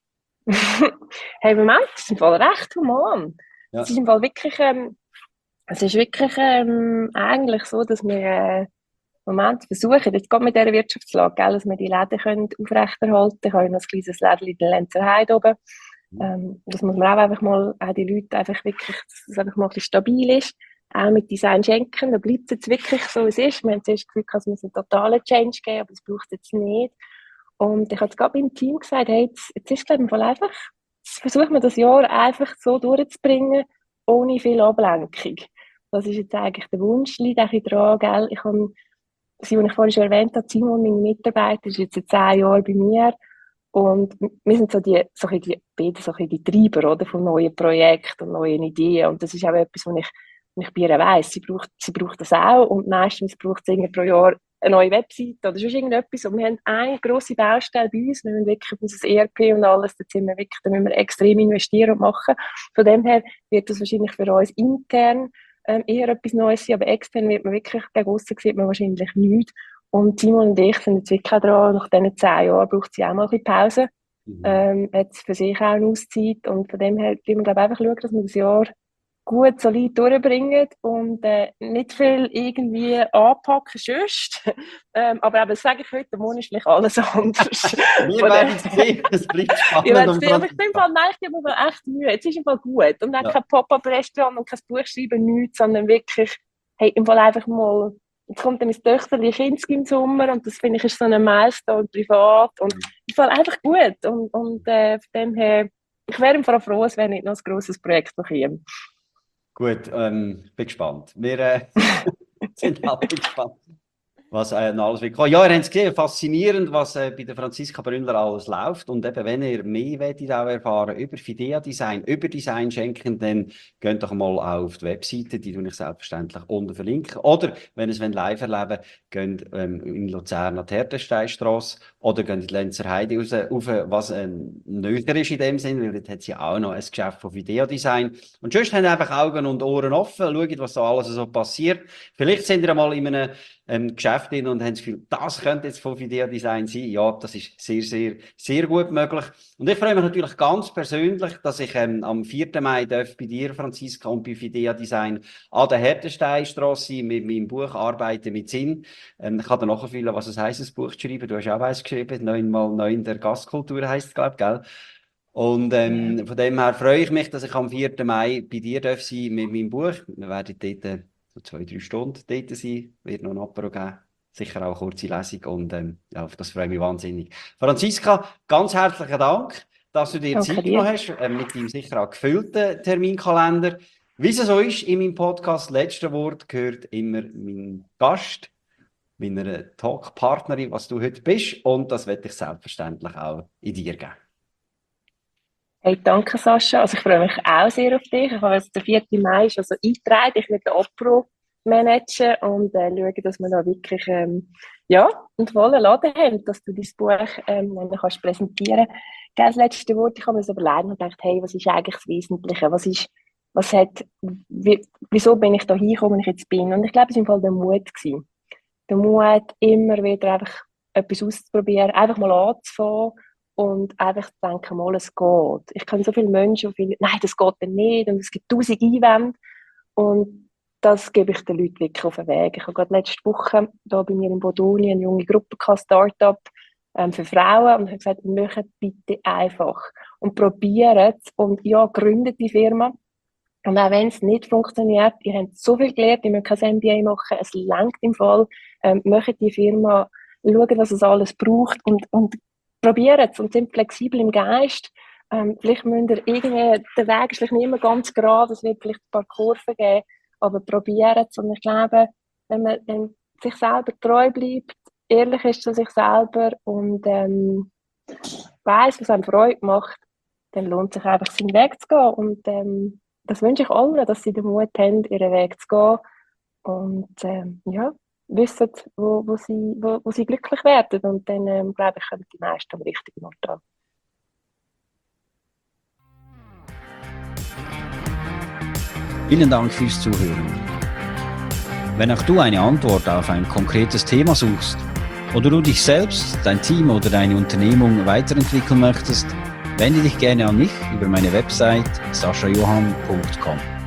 Hey, Moment, das ist im Fall recht human. Es Ja. ist im Fall wirklich, es ist wirklich eigentlich so, dass wir im Moment versuchen, jetzt gerade mit dieser Wirtschaftslage, gell, dass wir die Läden können aufrechterhalten können. Ich habe ja noch ein kleines Läden in der Lenzerheide oben. Das muss man auch einfach mal, auch die Leute einfach wirklich, dass es einfach mal ein bisschen stabil ist. Auch mit Design schenken, da bleibt es jetzt wirklich so, wie es ist. Wir haben zuerst das Gefühl, es muss einen totalen Change geben, aber das braucht es jetzt nicht. Und ich habe jetzt gerade beim Team gesagt, hey, jetzt ist es glaube ich im Fall einfach, jetzt versuchen wir das Jahr einfach so durchzubringen, ohne viel Ablenkung. Das ist jetzt eigentlich der Wunsch, liegt auch ein bisschen dran, gell? Ich habe, was ich vorhin schon erwähnt habe, Simon, mein Mitarbeiter, ist jetzt seit 10 Jahren bei mir. Und wir sind beide so die Treiber, oder, von neuen Projekten und neuen Ideen. Und das ist auch etwas, was ich bei ihr weiss. Sie braucht das auch. Und meistens braucht es irgendwie pro Jahr eine neue Webseite oder sonst irgendetwas. Und wir haben eine grosse Baustelle bei uns. Wir müssen wirklich auf unser ERP und alles, da müssen wir extrem investieren und machen. Von dem her wird das wahrscheinlich für uns intern eher etwas Neues sein, aber extern wird man wirklich, gegen aussen sieht man wahrscheinlich nichts. Und Simon und ich sind jetzt wirklich auch dran, nach diesen 10 Jahren braucht sie auch mal ein bisschen Pause. Jetzt für sich auch eine Auszeit. Und von dem her müssen wir, glaube ich, einfach schauen, dass wir das Jahr gut, solid durchbringen und nicht viel irgendwie anpacken sonst. Aber eben, das sage ich heute, morgen ist vielleicht alles anders. Wir werden es sehen, es bleibt spannend. Aber ich bin im Fall echt müde. Jetzt ist im Fall gut. Und auch kein Pop-up-Restaurant und kein Buchschreiben, nichts, sondern wirklich, hey, im Fall einfach mal, jetzt kommt dann mein Töchterchen Kinski im Sommer und das finde ich ist so ein Milestone privat und im Fall einfach gut. Und von dem her, ich wäre im Fall froh, es wäre nicht noch ein grosses Projekt noch hier. Gut, bin gespannt. Wir sind alle gespannt, was alles wird kommen. Ja, ihr habt es gesehen, faszinierend, was bei der Franziska Brünnler alles läuft. Und eben, wenn ihr mehr wollt auch erfahren über Fidea Design, über Design schenken, dann geht doch mal auf die Webseite, die ich selbstverständlich unten verlinke. Oder, wenn ihr es live erleben wollt, geht in Luzern an die Hertensteinstrasse oder geht in die Lenzer Heide raus, was nötiger ist in dem Sinn, weil dort hat sie auch noch ein Geschäft von Fidea Design. Und sonst habt ihr einfach Augen und Ohren offen, schaut, was da alles so passiert. Vielleicht sind ihr mal in einem Geschäft und haben das Gefühl, das könnte jetzt von Fidea Design sein. Ja, das ist sehr, sehr, sehr gut möglich. Und ich freue mich natürlich ganz persönlich, dass ich am 4. Mai bei dir, Franziska, und bei Fidea Design an der Hertensteinstrasse mit meinem Buch «Arbeiten mit Sinn». Ich kann dir nachfühlen, was es heisst, ein Buch zu schreiben. Du hast auch eins geschrieben, 9x9 der Gastkultur heisst es, glaube ich, gell? Und von dem her freue ich mich, dass ich am 4. Mai bei dir sein darf mit meinem Buch. Wir werden dort 2-3 Stunden dort sein, wird noch ein Apero geben, sicher auch eine kurze Lesung und ja, auf das freue ich mich wahnsinnig. Franziska, ganz herzlichen Dank, dass du dir Zeit genommen hast, mit deinem sicher auch gefüllten Terminkalender. Wie es so ist in meinem Podcast, letzte Wort gehört immer mein Gast, meiner Talkpartnerin, was du heute bist, und das werde ich selbstverständlich auch in dir geben. Hey, danke Sascha. Also ich freue mich auch sehr auf dich. Ich habe jetzt den 4. Mai schon so eingetragen. Ich werde den Apro managen und schauen, dass wir da wirklich einen vollen Laden haben, dass du dein Buch kannst präsentieren kannst. Das letzte Wort, ich habe mir so überlegt und gedacht, hey, was ist eigentlich das Wesentliche? Wieso bin ich da hingekommen, wo ich jetzt bin? Und ich glaube, es war im Fall der Mut gewesen. Der Mut, immer wieder einfach etwas auszuprobieren, einfach mal anzufangen. Und einfach zu denken, mal, es geht. Ich kenne so viele Menschen, die nein, das geht dann nicht. Und es gibt 1000 Einwände. Und das gebe ich den Leuten wirklich auf den Weg. Ich habe gerade letzte Woche da bei mir in Bodoni eine junge Gruppe gehabt, Start-up für Frauen. Und ich habe gesagt, macht bitte einfach. Und probiert es. Und ja, gründet die Firma. Und auch wenn es nicht funktioniert, ihr habt so viel gelernt, ihr müsst kein MBA machen, es reicht im Fall. Macht die Firma, schaut, was es alles braucht und probieren es und sind flexibel im Geist. Vielleicht müsst ihr irgendwie, der Weg ist vielleicht nicht immer ganz gerade, es wird vielleicht ein paar Kurven geben, aber probieren es. Und ich glaube, wenn man sich selber treu bleibt, ehrlich ist zu sich selber und weiss, was einem Freude macht, dann lohnt sich einfach, seinen Weg zu gehen. Und das wünsche ich allen, dass sie den Mut haben, ihren Weg zu gehen. Und wissen, wo sie glücklich werden. Und dann, glaube ich, kommen die meisten am richtigen Ort an. Vielen Dank fürs Zuhören. Wenn auch du eine Antwort auf ein konkretes Thema suchst oder du dich selbst, dein Team oder deine Unternehmung weiterentwickeln möchtest, wende dich gerne an mich über meine Website saschajohann.com.